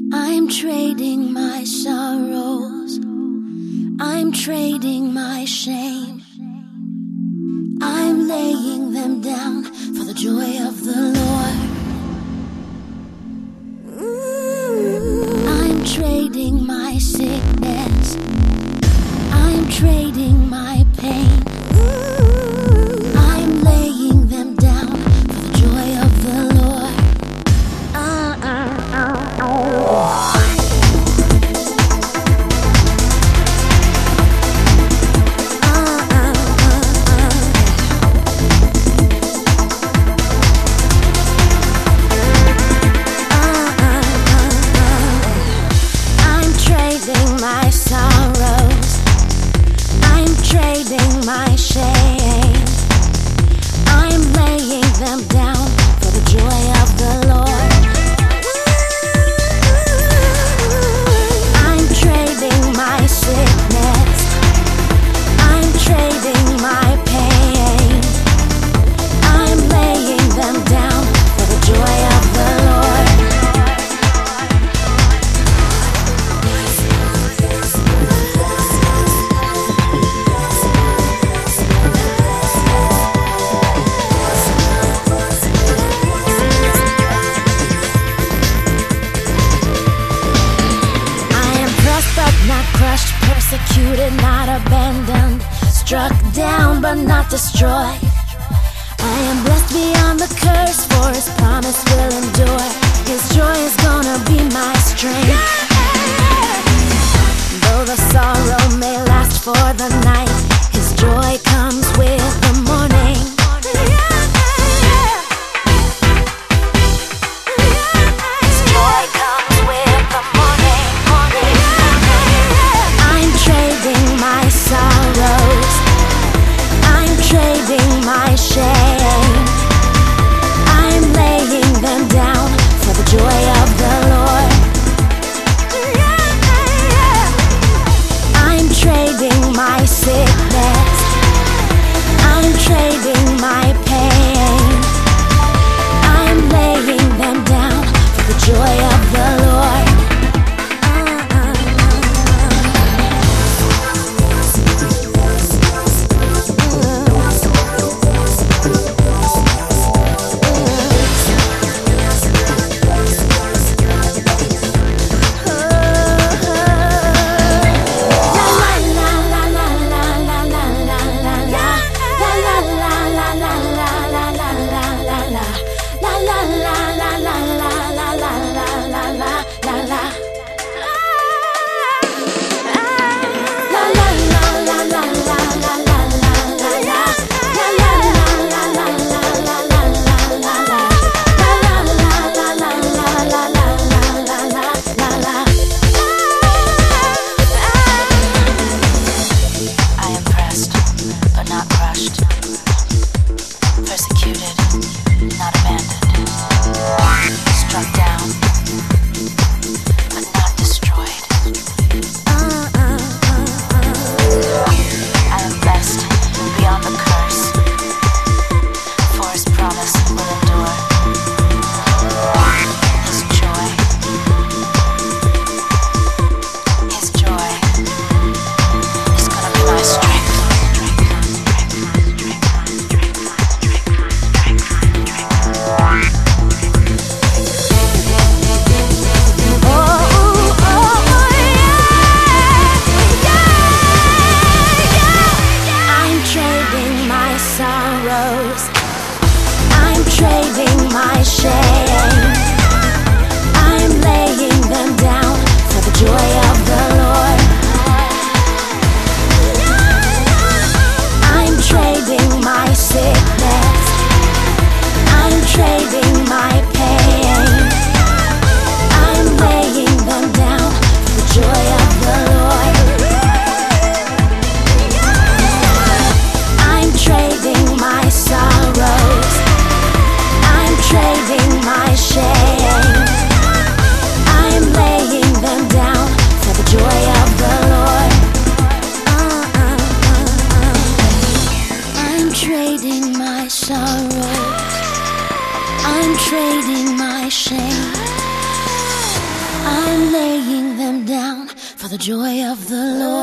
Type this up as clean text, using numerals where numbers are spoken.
I'm trading my sorrows, I'm trading my shame, I'm laying them down for the joy of the Lord. I'm trading my sickness, I'm trading my pain, I'm laying them down for the joy of the Lord. I'm trading my sorrows, I'm trading my shame, I'm laying them down for the joy of the Lord. I'm trading my sickness, I'm trading my pain, I'm laying them down for the joy of the Lord. Not crushed, persecuted, not abandoned, struck down but not destroyed. I am blessed beyond the curse, for His promise will endure. His joy is gonna be my strength. Though the sorrow may last for the night, His joy comes with the morning. Trading my shame, I'm laying them down for the joy of the Lord. laying them down for the joy of the Lord.